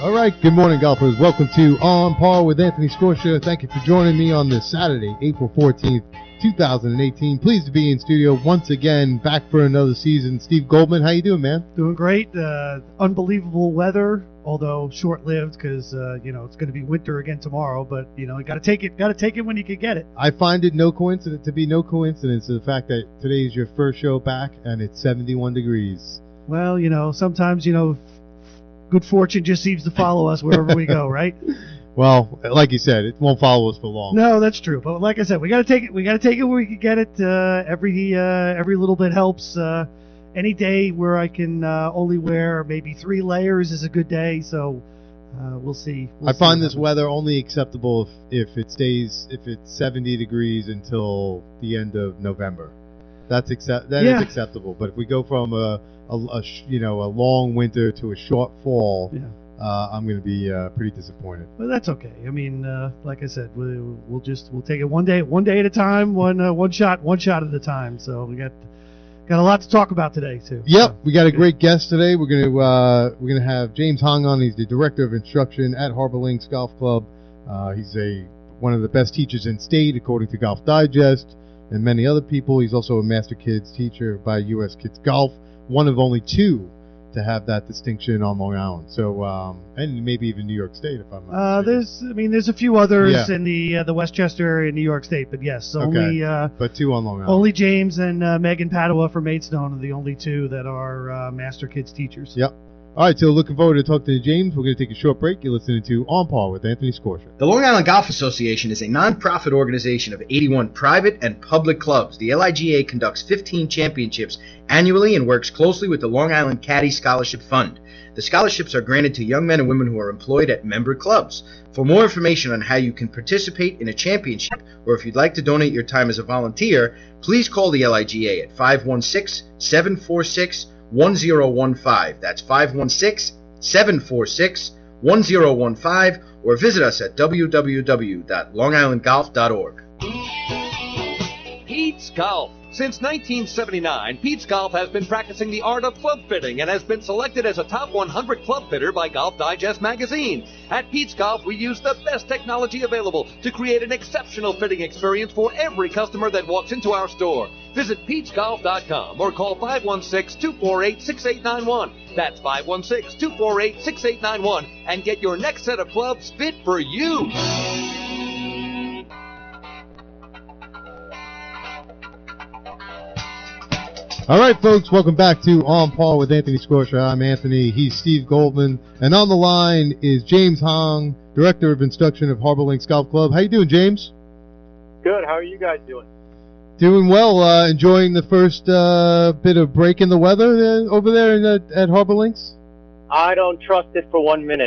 All right, good morning, golfers. Welcome to On Par with Anthony Scorsia. Thank you for joining me on this Saturday, April 14th, 2018. Pleased to be in studio once again, back for another season. Steve Goldman, how you doing, man? Doing great. Unbelievable weather, although short-lived because it's going to be winter again tomorrow. But you got to take it. Got to take it when you can get it. I find it no coincidence the fact that today is your first show back and it's 71 degrees. Well, sometimes good fortune just seems to follow us wherever we go, right? Well, like you said, it won't follow us for long. No, that's true. But like I said, we got to take it. We got to take it where we can get it. Every little bit helps. Any day where I can only wear maybe 3 layers is a good day. So we'll see. I find this weather only acceptable if it's 70 degrees until the end of November. That is acceptable. But if we go from a long winter to a short fall, I'm going to be pretty disappointed. Well, that's okay. I mean, like I said, we'll take it one day at a time, one shot at a time. So we got a lot to talk about today too. Yep, we got a great guest today. We're going to have James Hong on. He's the director of instruction at Harbor Links Golf Club. He's one of the best teachers in state according to Golf Digest and many other people. He's also a Master Kids teacher by U.S. Kids Golf, one of only 2 to have that distinction on Long Island. So, and maybe even New York State, if I'm not mistaken. There's a few others in the Westchester area in New York State, but yes, only but 2 on Long Island. Only James and Megan Padua from Maidstone are the only 2 that are Master Kids teachers. Yep. All right, so looking forward to talking to James. We're going to take a short break. You're listening to On Par with Anthony Scorsia. The Long Island Golf Association is a non-profit organization of 81 private and public clubs. The LIGA conducts 15 championships annually and works closely with the Long Island Caddy Scholarship Fund. The scholarships are granted to young men and women who are employed at member clubs. For more information on how you can participate in a championship, or if you'd like to donate your time as a volunteer, please call the LIGA at 516-746-1015. That's 516-746-1015, or visit us at www.longislandgolf.org. Pete's Golf. Since 1979, Pete's Golf has been practicing the art of club fitting and has been selected as a top 100 club fitter by Golf Digest magazine. At Pete's Golf, we use the best technology available to create an exceptional fitting experience for every customer that walks into our store. Visit Pete'sGolf.com or call 516-248-6891. That's 516-248-6891 and get your next set of clubs fit for you. All right, folks, welcome back to On Par with Anthony Scorsia. I'm Anthony. He's Steve Goldman. And on the line is James Hong, Director of Instruction of Harbor Links Golf Club. How you doing, James? Good. How are you guys doing? Doing well. Enjoying the first bit of break in the weather over there at Harbor Links? I don't trust it for 1 minute.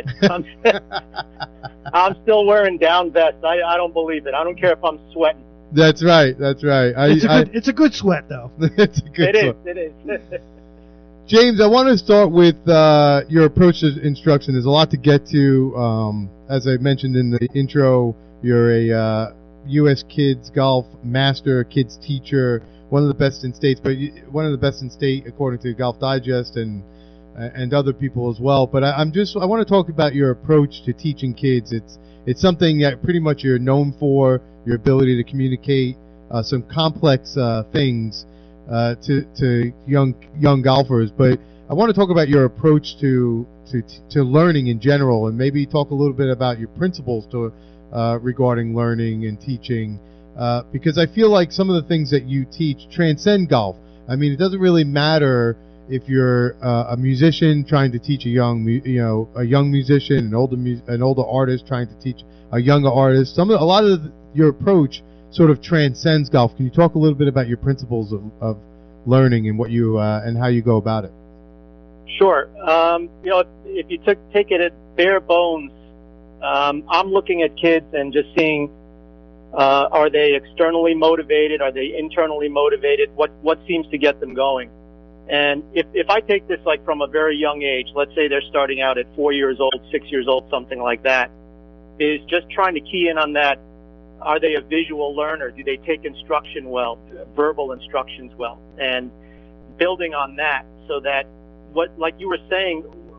I'm still wearing down vest. I don't believe it. I don't care if I'm sweating. That's right. It's a good sweat, though. It's a good sweat. It is. James, I want to start with your approach to instruction. There's a lot to get to. As I mentioned in the intro, you're a U.S. Kids Golf Master Kids teacher, one of the best in state according to Golf Digest and other people as well. But I want to talk about your approach to teaching kids. It's something that pretty much you're known for, your ability to communicate some complex things to young golfers. But I want to talk about your approach to learning in general, and maybe talk a little bit about your principles regarding learning and teaching, because I feel like some of the things that you teach transcend golf. I mean, it doesn't really matter if you're a musician trying to teach a young musician, an older artist trying to teach a younger artist. A lot of your approach sort of transcends golf. Can you talk a little bit about your principles of learning and what you and how you go about it? Sure. If you take it at bare bones, I'm looking at kids and just seeing, are they externally motivated? Are they internally motivated? What seems to get them going? And if I take this like from a very young age, let's say they're starting out at 4 years old, 6 years old, something like that, is just trying to key in on that. Are they a visual learner? Do they take instruction well, verbal instructions well? And building on that so that like you were saying,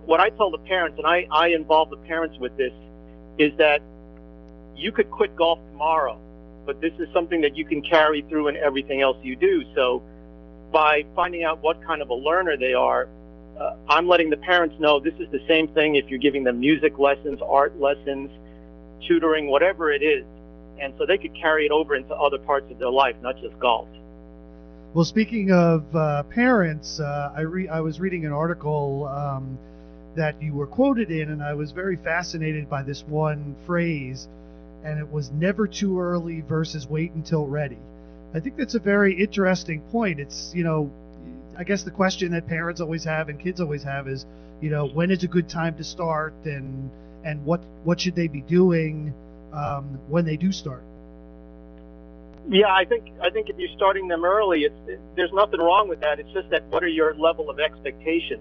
what I tell the parents, and I involve the parents with this, is that you could quit golf tomorrow, but this is something that you can carry through in everything else you do. So by finding out what kind of a learner they are, I'm letting the parents know this is the same thing if you're giving them music lessons, art lessons, tutoring, whatever it is. And so they could carry it over into other parts of their life, not just golf. Well, speaking of parents, I was reading an article that you were quoted in, and I was very fascinated by this one phrase, and it was never too early versus wait until ready. I think that's a very interesting point. It's, I guess the question that parents always have and kids always have is, when is a good time to start, and what should they be doing when they do start? Yeah, I think if you're starting them early, there's nothing wrong with that. It's just that what are your level of expectations?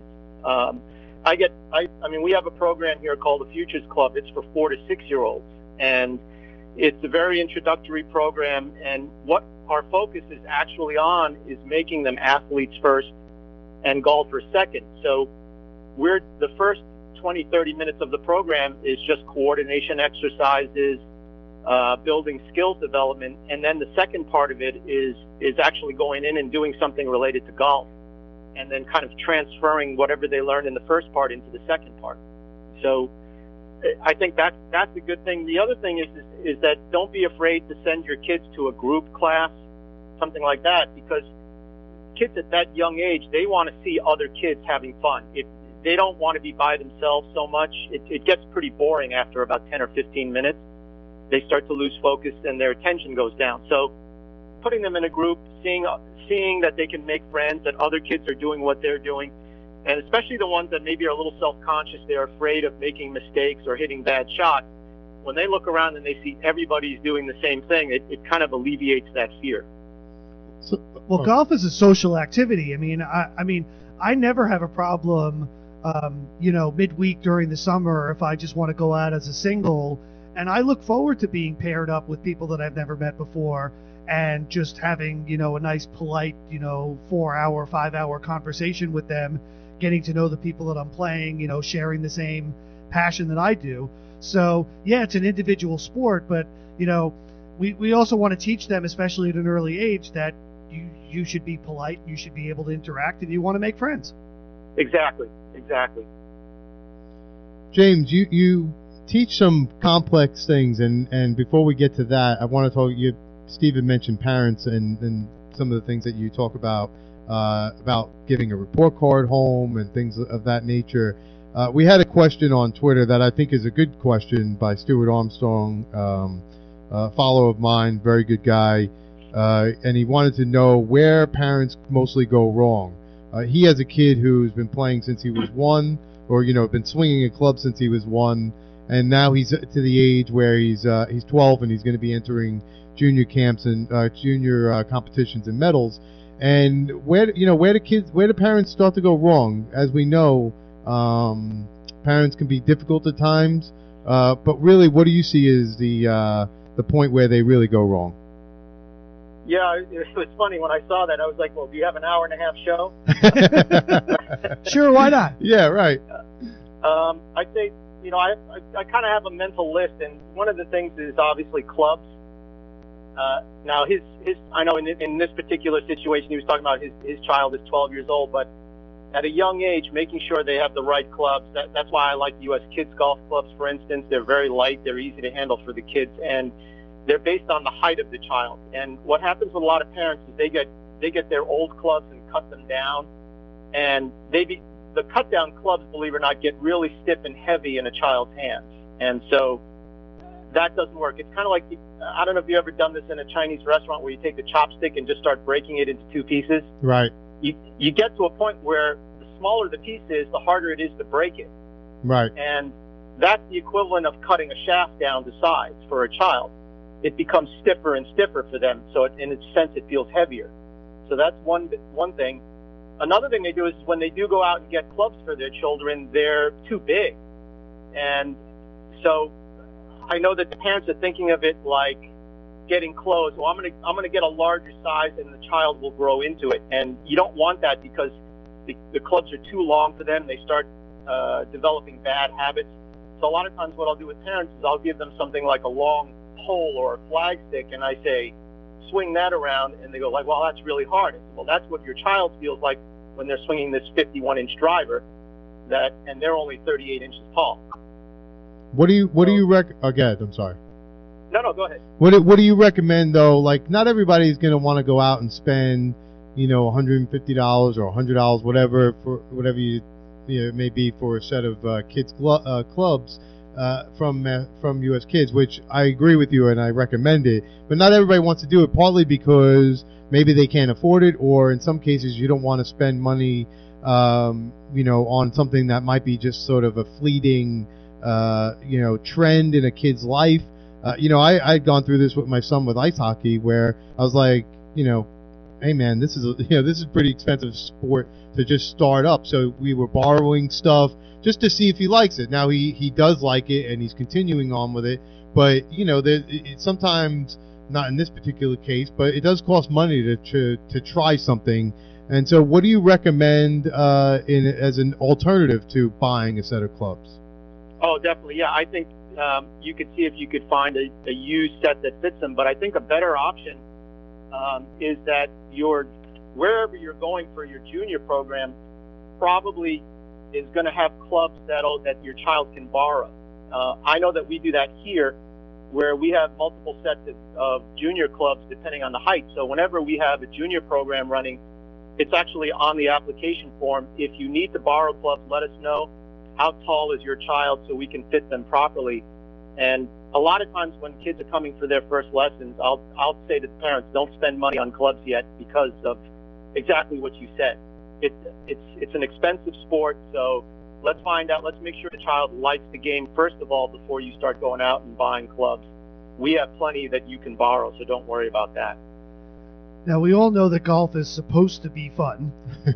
I mean, we have a program here called the Futures Club. It's for 4 to 6 year olds, and it's a very introductory program. And what our focus is actually on is making them athletes first and golfers second. So the first 20, 30 minutes of the program is just coordination exercises, building skills development, and then the second part of it is actually going in and doing something related to golf, and then kind of transferring whatever they learned in the first part into the second part. So I think that's a good thing. The other thing is that don't be afraid to send your kids to a group class, something like that, because kids at that young age, they want to see other kids having fun. They don't want to be by themselves so much. It gets pretty boring after about 10 or 15 minutes. They start to lose focus and their attention goes down. So putting them in a group, seeing that they can make friends, that other kids are doing what they're doing, and especially the ones that maybe are a little self-conscious, they're afraid of making mistakes or hitting bad shots. When they look around and they see everybody's doing the same thing, it kind of alleviates that fear. Well, golf is a social activity. I mean, I never have a problem, midweek during the summer if I just want to go out as a single. And I look forward to being paired up with people that I've never met before and just having, a nice, polite, 4-hour, 5-hour conversation with them, getting to know the people that I'm playing, sharing the same passion that I do. So, yeah, it's an individual sport, but, we also want to teach them, especially at an early age, that you should be polite, you should be able to interact, and you want to make friends. Exactly. James, you teach some complex things, and before we get to that, I want to talk. Stephen mentioned parents and some of the things that you talk about giving a report card home and things of that nature. We had a question on Twitter that I think is a good question by Stuart Armstrong, a follower of mine, very good guy, and he wanted to know where parents mostly go wrong. He has a kid who's been playing since he was 1, or been swinging a club since he was 1. And now he's to the age where he's 12 and he's going to be entering junior camps and junior competitions and medals. And where do parents start to go wrong? As we know, parents can be difficult at times. But really, what do you see is the point where they really go wrong? Yeah, it was funny when I saw that. I was like, well, do you have an hour-and-a-half show? Sure, why not? Yeah, right. I'd say, I kind of have a mental list, and one of the things is obviously clubs. Now, I know in this particular situation, he was talking about his child is 12 years old, but at a young age, making sure they have the right clubs. That's why I like U.S. Kids Golf Clubs, for instance. They're very light, they're easy to handle for the kids, and they're based on the height of the child. And what happens with a lot of parents is they get their old clubs and cut them down, and the cut-down clubs, believe it or not, get really stiff and heavy in a child's hands. And so that doesn't work. It's kind of like, I don't know if you've ever done this in a Chinese restaurant where you take the chopstick and just start breaking it into 2 pieces. Right. You get to a point where the smaller the piece is, the harder it is to break it. Right. And that's the equivalent of cutting a shaft down to size for a child. It becomes stiffer and stiffer for them, so in its sense it feels heavier. So that's one thing. Another thing they do is when they do go out and get clubs for their children, they're too big. And so I know that the parents are thinking of it like getting clothes. Well, I'm going to get a larger size and the child will grow into it. And you don't want that because the clubs are too long for them. They start developing bad habits. So a lot of times what I'll do with parents is I'll give them something like a long pole or a flag stick, and I say, swing that around, and they go like, well, that's really hard. I say, well, that's what your child feels like when they're swinging this 51-inch driver, and they're only 38 inches tall. What do you again, I'm sorry. No, go ahead. What do you recommend though? Like, not everybody's going to want to go out and spend, $150 or $100, whatever it may be for a set of kids clubs from US Kids, which I agree with you and I recommend it. But not everybody wants to do it, partly because maybe they can't afford it, or in some cases you don't want to spend money, on something that might be just sort of a fleeting, trend in a kid's life. I'd gone through this with my son with ice hockey, where I was like, hey man, this is pretty expensive sport to just start up. So we were borrowing stuff just to see if he likes it. Now he does like it and he's continuing on with it. But sometimes, not in this particular case, but it does cost money to try something. And so, what do you recommend as an alternative to buying a set of clubs? Oh, definitely, yeah. I think you could see if you could find a used set that fits them. But I think a better option is that wherever you're going for your junior program probably is going to have clubs that your child can borrow. I know that we do that here, where we have multiple sets of junior clubs depending on the height. So whenever we have a junior program running, it's actually on the application form. If you need to borrow clubs, let us know. How tall is your child so we can fit them properly? And a lot of times when kids are coming for their first lessons, I'll say to the parents, don't spend money on clubs yet because of exactly what you said. It's an expensive sport, so let's find out. Let's make sure the child likes the game first of all before you start going out and buying clubs. We have plenty that you can borrow, so don't worry about that. Now, we all know that golf is supposed to be fun.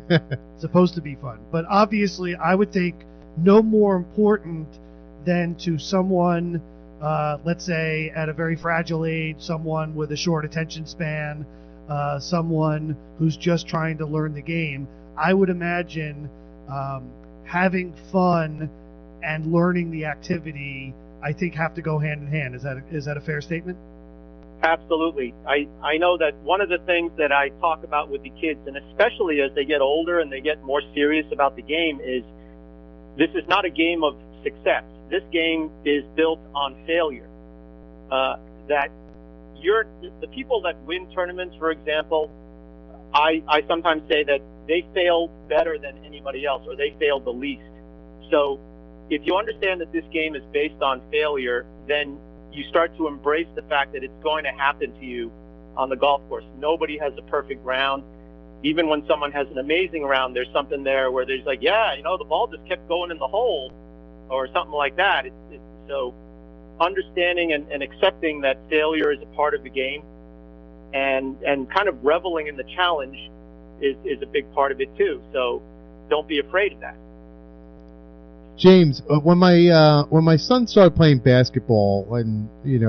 But obviously, I would think no more important than to someone, let's say, at a very fragile age, someone with a short attention span, someone who's just trying to learn the game. I would imagine having fun and learning the activity, I think, have to go hand in hand. Is that a fair statement? Absolutely. I know that one of the things that I talk about with the kids, and especially as they get older and they get more serious about the game, is this is not a game of success. This game is built on failure. That the people that win tournaments, for example, I sometimes say that they failed better than anybody else, or they failed the least. So if you understand that this game is based on failure, then you start to embrace the fact that it's going to happen to you on the golf course. Nobody has a perfect round. Even when someone has an amazing round, there's something there where there's like, the ball just kept going in the hole or something like that. So understanding and accepting that failure is a part of the game and kind of reveling in the challenge is a big part of it too. So don't be afraid of that. James, when my son started playing basketball, and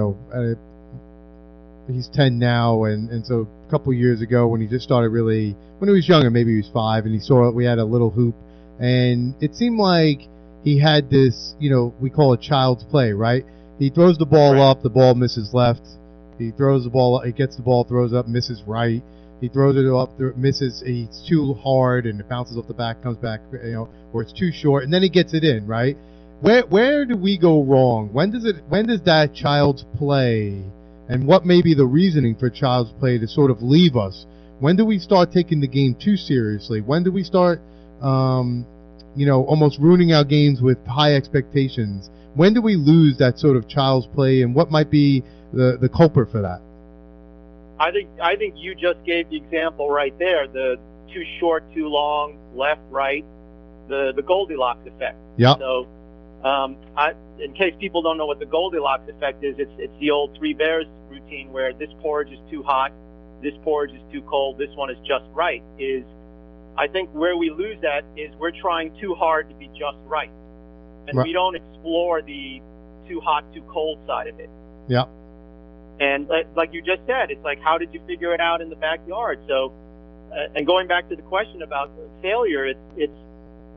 he's 10 now, and so a couple years ago when he just started when he was younger, maybe he was 5, and he saw we had a little hoop, and it seemed like he had this, we call it child's play, right? He throws the ball up, the ball misses left. He throws the ball, he gets the ball, throws up, misses right. He throws it up, misses. It's too hard, and it bounces off the back, comes back, or it's too short, and then he gets it in, right? Where do we go wrong? When does that child's play, and what may be the reasoning for child's play to sort of leave us? When do we start taking the game too seriously? When do we start, almost ruining our games with high expectations? When do we lose that sort of child's play, and what might be the culprit for that? I think you just gave the example right there. The too short, too long, left, right, the Goldilocks effect. Yeah. So, in case people don't know what the Goldilocks effect is, it's the old Three Bears routine where this porridge is too hot, this porridge is too cold, this one is just right. I think where we lose that is we're trying too hard to be just right, and we don't explore the too hot, too cold side of it. Yeah. And like you just said, it's like, how did you figure it out in the backyard? So, and going back to the question about failure, it's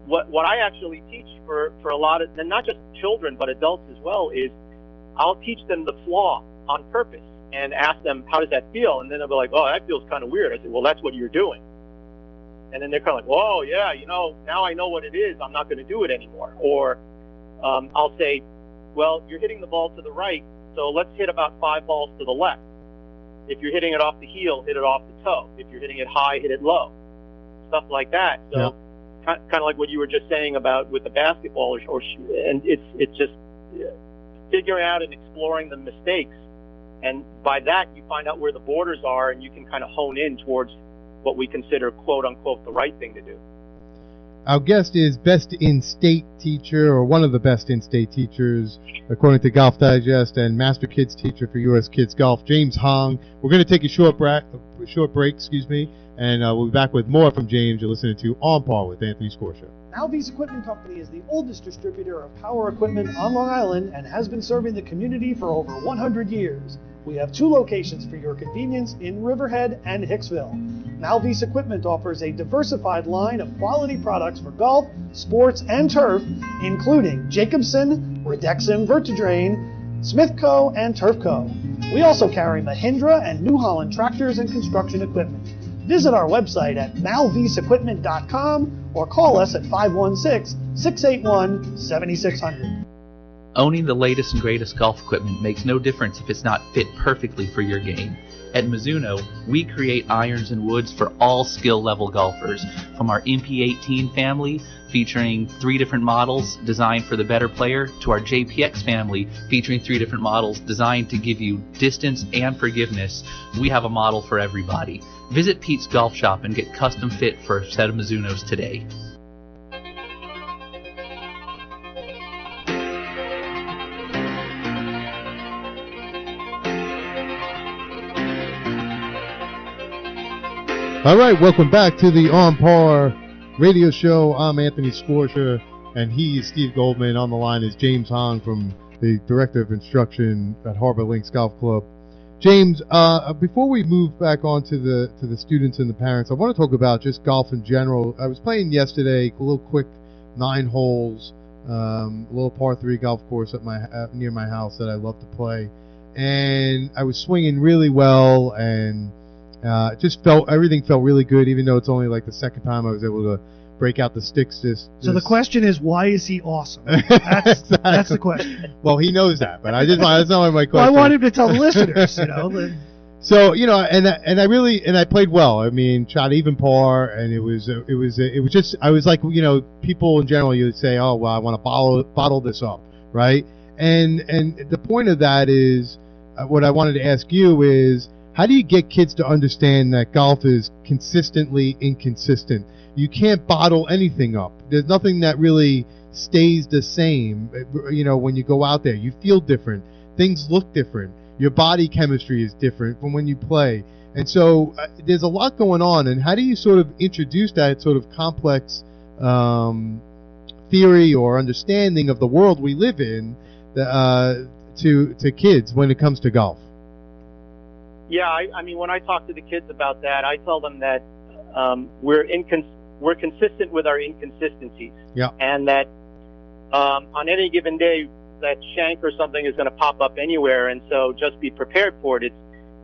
what I actually teach for a lot of, and not just children but adults as well, is I'll teach them the flaw on purpose and ask them, how does that feel? And then they'll be like, oh, that feels kind of weird. I said, well, that's what you're doing. And then they're kind of like, whoa, yeah, now I know what it is. I'm not going to do it anymore. Or I'll say, well, you're hitting the ball to the right, so let's hit about 5 balls to the left. If you're hitting it off the heel, hit it off the toe. If you're hitting it high, hit it low. Stuff like that. So kind of like what you were just saying about with the basketball, and it's just figuring out and exploring the mistakes. And by that, you find out where the borders are, and you can kind of hone in towards what we consider, quote unquote, the right thing to do. Our guest is best in-state teacher, or one of the best in-state teachers, according to Golf Digest, and Master Kids teacher for U.S. Kids Golf, James Hong. We're going to take a short break, and we'll be back with more from James. You're listening to On Par with Anthony Scorsia. Malvese Equipment Company is the oldest distributor of power equipment on Long Island and has been serving the community for over 100 years. We have 2 locations for your convenience in Riverhead and Hicksville. Malvese Equipment offers a diversified line of quality products for golf, sports, and turf, including Jacobson, Redexon, Vertidrain, Smithco, and Turfco. We also carry Mahindra and New Holland tractors and construction equipment. Visit our website at malveseequipment.com or call us at 516-681-7600. Owning the latest and greatest golf equipment makes no difference if it's not fit perfectly for your game. At Mizuno, we create irons and woods for all skill level golfers, from our MP18 family featuring 3 different models designed for the better player to our JPX family featuring 3 different models designed to give you distance and forgiveness. We have a model for everybody. Visit Pete's Golf Shop and get custom fit for a set of Mizunos today. All right, welcome back to the On Par radio show. I'm Anthony Scorsia, and he is Steve Goldman. On the line is James Hong, from the Director of Instruction at Harbor Links Golf Club. James, before we move back on to the students and the parents, I want to talk about just golf in general. I was playing yesterday, a little quick 9 holes, a little par 3 golf course at near my house that I love to play, and I was swinging really well, and everything felt really good, even though it's only like the second time I was able to break out the sticks. So the question is, why is he awesome? That's the question. Well, he knows that, but that's not my question. Well, I want him to tell the listeners, So and I played well. I mean, shot even par, and it was just, I was like, people in general, you would say, oh well, I want to bottle this up, right? And the point of that is, what I wanted to ask you is, how do you get kids to understand that golf is consistently inconsistent? You can't bottle anything up. There's nothing that really stays the same. When you go out there, you feel different. Things look different. Your body chemistry is different from when you play. And so there's a lot going on. And how do you sort of introduce that sort of complex theory or understanding of the world we live in to kids when it comes to golf? Yeah, I mean, when I talk to the kids about that, I tell them that we're consistent with our inconsistencies. Yeah. And that on any given day, that shank or something is going to pop up anywhere, and so just be prepared for it. It's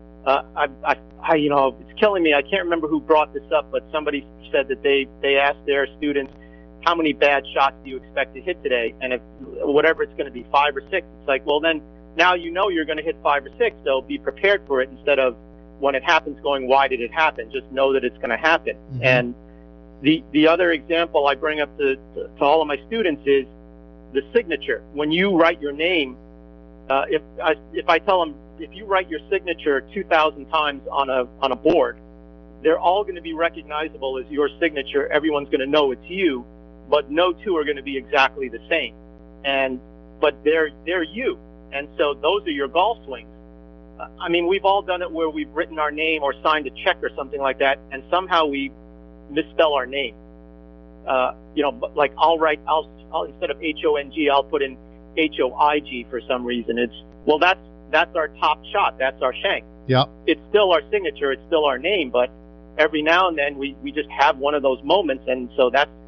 it's killing me. I can't remember who brought this up, but somebody said that they asked their students, how many bad shots do you expect to hit today? And if whatever it's going to be, 5 or 6, it's like, well, then now you're going to hit 5 or 6, so be prepared for it, instead of when it happens going, why did it happen? Just know that it's going to happen. Mm-hmm. And the other example I bring up to all of my students is the signature. When you write your name, if I tell them, if you write your signature 2,000 times on a board, they're all going to be recognizable as your signature. Everyone's going to know it's you, but no 2 are going to be exactly the same. But they're you. And so those are your golf swings. I mean, we've all done it where we've written our name or signed a check or something like that, and somehow we misspell our name. Like I'll instead of H-O-N-G, I'll put in H-O-I-G for some reason. That's our top shot. That's our shank. Yeah. It's still our signature. It's still our name, but every now and then we just have one of those moments, and so that's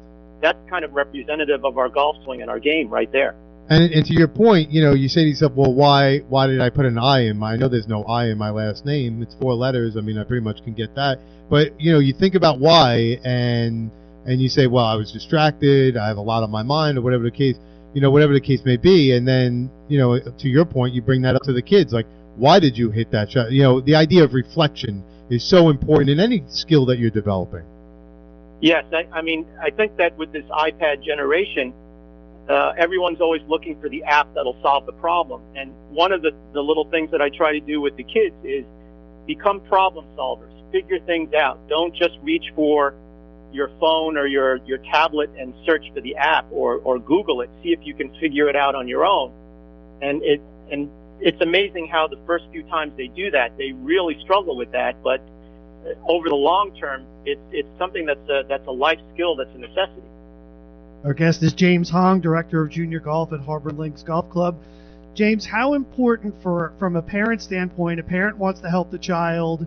that's kind of representative of our golf swing and our game right there. And to your point, you say to yourself, well, why did I put an I in my? I know there's no I in my last name. It's 4 letters. I mean, I pretty much can get that. But you think about why, and you say, well, I was distracted. I have a lot on my mind, or whatever the case, whatever the case may be. And then, to your point, you bring that up to the kids, like, why did you hit that shot? The idea of reflection is so important in any skill that you're developing. Yes, I mean, I think that with this iPad generation, everyone's always looking for the app that'll solve the problem. And one of the little things that I try to do with the kids is become problem solvers, figure things out. Don't just reach for your phone or your tablet and search for the app or Google it. See if you can figure it out on your own. And it's amazing how the first few times they do that, they really struggle with that. But over the long term, it's something that's a life skill, that's a necessity. Our guest is James Hong, Director of Junior Golf at Harbor Links Golf Club. James, how important from a parent standpoint, a parent wants to help the child,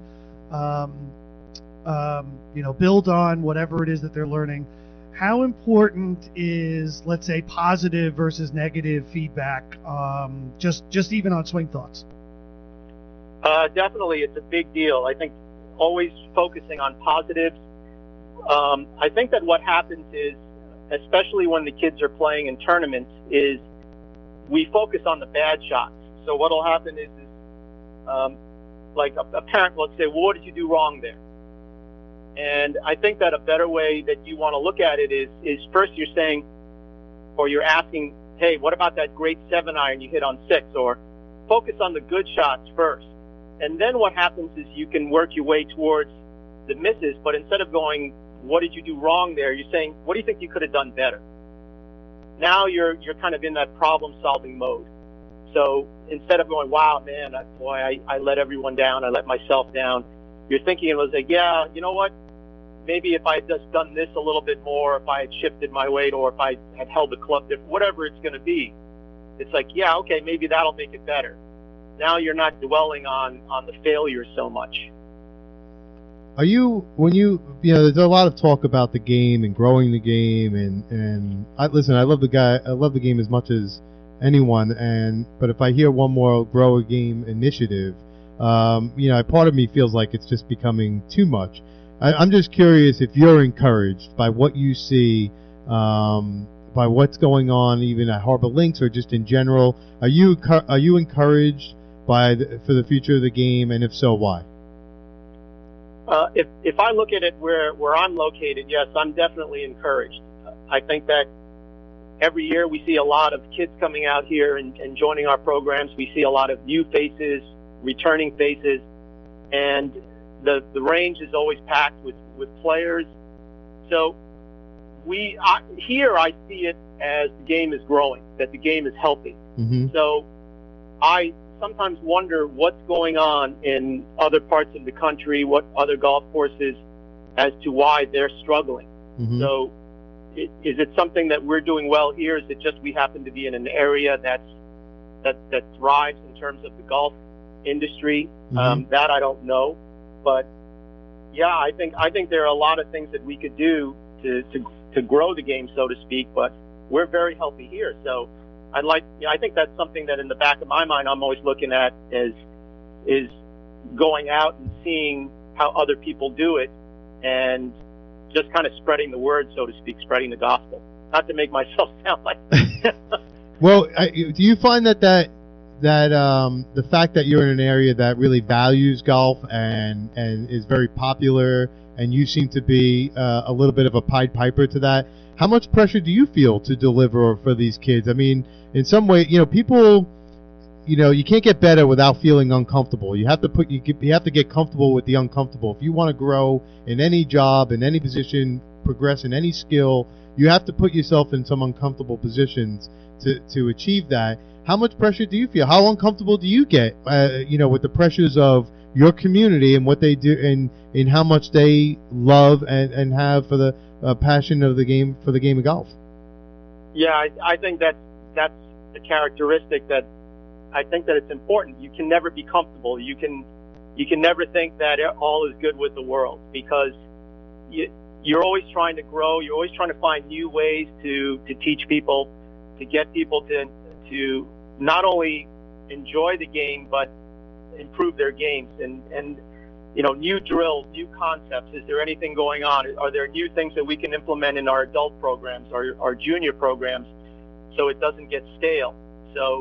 build on whatever it is that they're learning. How important is, let's say, positive versus negative feedback, just even on swing thoughts? Definitely, it's a big deal. I think always focusing on positives. I think that what happens is, especially when the kids are playing in tournaments, is we focus on the bad shots. So what will happen is like a parent will say, well, what did you do wrong there? And I think that a better way that you want to look at it is first you're saying, or you're asking, hey, what about that great 7-iron you hit on 6? Or focus on the good shots first. And then what happens is you can work your way towards the misses, but instead of going, what did you do wrong there? You're saying, what do you think you could have done better? Now you're kind of in that problem-solving mode. So instead of going, wow, man, I let everyone down, I let myself down, you're thinking, it was like, yeah, you know what? Maybe if I had just done this a little bit more, if I had shifted my weight, or if I had held the club different, whatever it's going to be, it's like, yeah, okay, maybe that'll make it better. Now you're not dwelling on the failure so much. Are you, there's a lot of talk about the game and growing the game, and I love the game as much as anyone, but if I hear one more grow a game initiative, part of me feels like it's just becoming too much. I'm just curious if you're encouraged by what you see, by what's going on even at Harbor Links or just in general. Are you encouraged for the future of the game, and if so, why? If I look at it where I'm located, yes, I'm definitely encouraged. I think that every year we see a lot of kids coming out here and joining our programs. We see a lot of new faces, returning faces, and the range is always packed with players. So here I see it as the game is growing, that the game is healthy. Mm-hmm. So I sometimes wonder what's going on in other parts of the country, what other golf courses, as to why they're struggling. Mm-hmm. So is it something that we're doing well here? Is it just we happen to be in an area that thrives in terms of the golf industry? Mm-hmm. That I don't know. But yeah, I think there are a lot of things that we could do to grow the game, so to speak, but we're very healthy here. So I think that's something that in the back of my mind I'm always looking at is going out and seeing how other people do it and just kind of spreading the word, so to speak, spreading the gospel. Not to make myself sound like Well, do you find that the fact that you're in an area that really values golf and is very popular, and you seem to be a little bit of a Pied Piper to that, how much pressure do you feel to deliver for these kids? I mean, in some way, people, you can't get better without feeling uncomfortable. You have to get comfortable with the uncomfortable. If you want to grow in any job, in any position, progress in any skill, you have to put yourself in some uncomfortable positions to achieve that. How much pressure do you feel? How uncomfortable do you get, with the pressures of your community and what they do, and how much they love and have for the passion of the game, for the game of golf? Yeah, I think that's a characteristic that I think that it's important. You can never be comfortable. You can never think that all is good with the world, because you you're always trying to grow. You're always trying to find new ways to teach people, to get people to not only enjoy the game but improve their games and new drills, new concepts. Is there anything going on? Are there new things that we can implement in our adult programs, our junior programs, so it doesn't get stale? So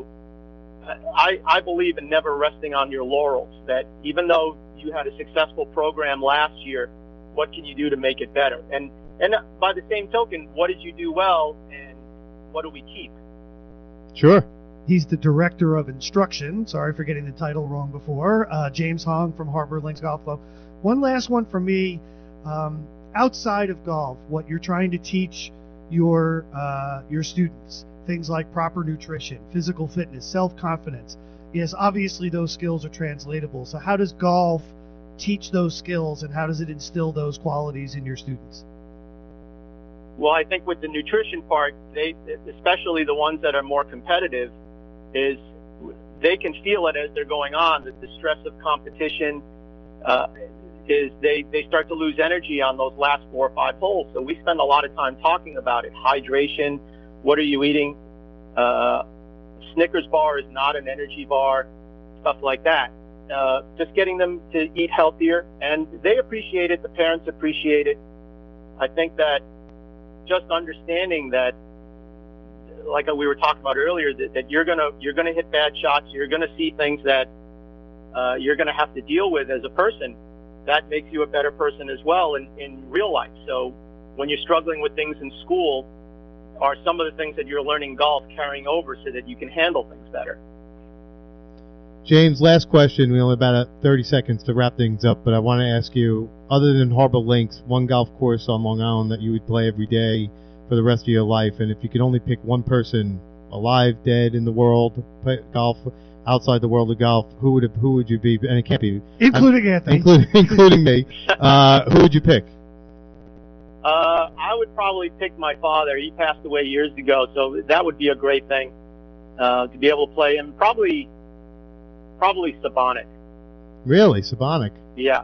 I believe in never resting on your laurels, that even though you had a successful program last year, what can you do to make it better? And by the same token, what did you do well and what do we keep? Sure. He's the director of instruction. Sorry for getting the title wrong before. James Hong from Harbor Links Golf Club. One last one for me. Outside of golf, what you're trying to teach your students, things like proper nutrition, physical fitness, self-confidence. Yes, obviously those skills are translatable. So how does golf teach those skills, and how does it instill those qualities in your students? Well, I think with the nutrition part, especially the ones that are more competitive, is they can feel it as they're going on, that the stress of competition is they start to lose energy on those last 4 or 5 holes. So we spend a lot of time talking about it. Hydration, what are you eating? Snickers bar is not an energy bar, stuff like that. Just getting them to eat healthier, and they appreciate it. The parents appreciate it. I think that just understanding that, like we were talking about earlier, that you're gonna hit bad shots, you're gonna see things that you're gonna have to deal with as a person. That makes you a better person as well in real life. So when you're struggling with things in school, are some of the things that you're learning golf carrying over so that you can handle things better? James, last question. We only about 30 seconds to wrap things up, but I want to ask you, other than Harbor Links, one golf course on Long Island that you would play every day for the rest of your life, and if you could only pick one person, alive, dead, in the world, play golf outside the world of golf, who would you be? And it can't be including Anthony, including me. Who would you pick? I would probably pick my father. He passed away years ago, so that would be a great thing to be able to play him. Probably Sabonic. Really, Sabonic? Yeah,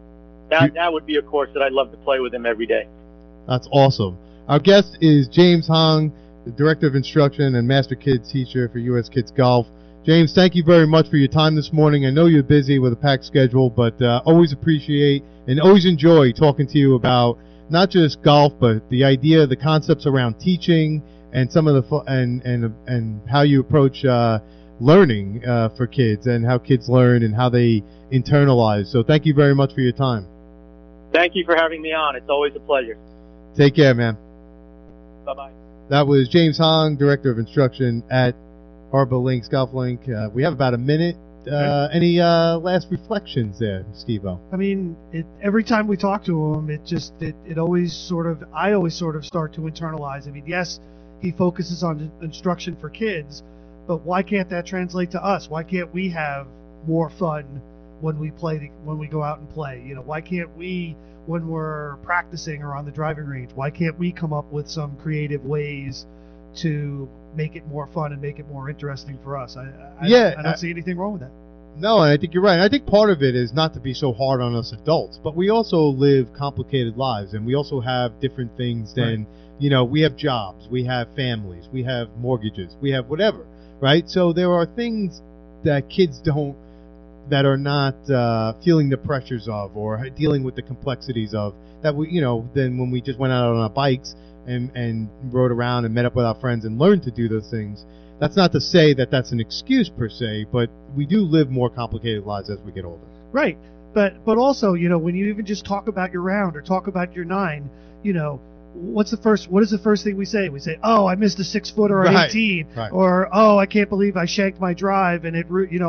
that would be a course that I'd love to play with him every day. That's awesome. Our guest is James Hong, the Director of Instruction and Master Kids Teacher for U.S. Kids Golf. James, thank you very much for your time this morning. I know you're busy with a packed schedule, but always appreciate and always enjoy talking to you about not just golf, but the idea, the concepts around teaching, and some of the and how you approach learning for kids, and how kids learn and how they internalize. So thank you very much for your time. Thank you for having me on. It's always a pleasure. Take care, man. Bye-bye. That was James Hong, Director of Instruction at Harbor Links Golf Link. We have about a minute. Any last reflections there, Steve-O? I mean, every time we talk to him, I always sort of start to internalize. I mean, yes, he focuses on instruction for kids, but why can't that translate to us? Why can't we have more fun when we go out and play? You know, why can't we, when we're practicing or on the driving range, why can't we come up with some creative ways to make it more fun and make it more interesting for us? I don't see anything wrong with that. No, and I think you're right. I think part of it is not to be so hard on us adults, but we also live complicated lives, and we also have different things than, we have jobs, we have families, we have mortgages, we have whatever, right? So there are things that kids that are not feeling the pressures of, or dealing with the complexities of, that then when we just went out on our bikes and rode around and met up with our friends and learned to do those things. That's not to say that that's an excuse per se, but we do live more complicated lives as we get older. Right. But also, when you even just talk about your round or talk about your 9, what is the first thing we say? We say, "Oh, I missed a 6-footer on 18," right. Or, "Oh, I can't believe I shanked my drive and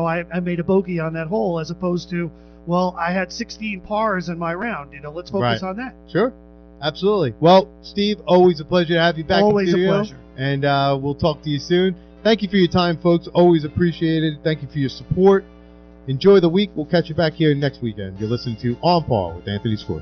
I made a bogey on that hole," as opposed to, "Well, I had 16 pars in my round." Let's focus on that. Sure. Absolutely. Well, Steve, always a pleasure to have you back. Always in studio, a pleasure. And we'll talk to you soon. Thank you for your time, folks. Always appreciate it. Thank you for your support. Enjoy the week. We'll catch you back here next weekend. You're listening to On Par with Anthony Score.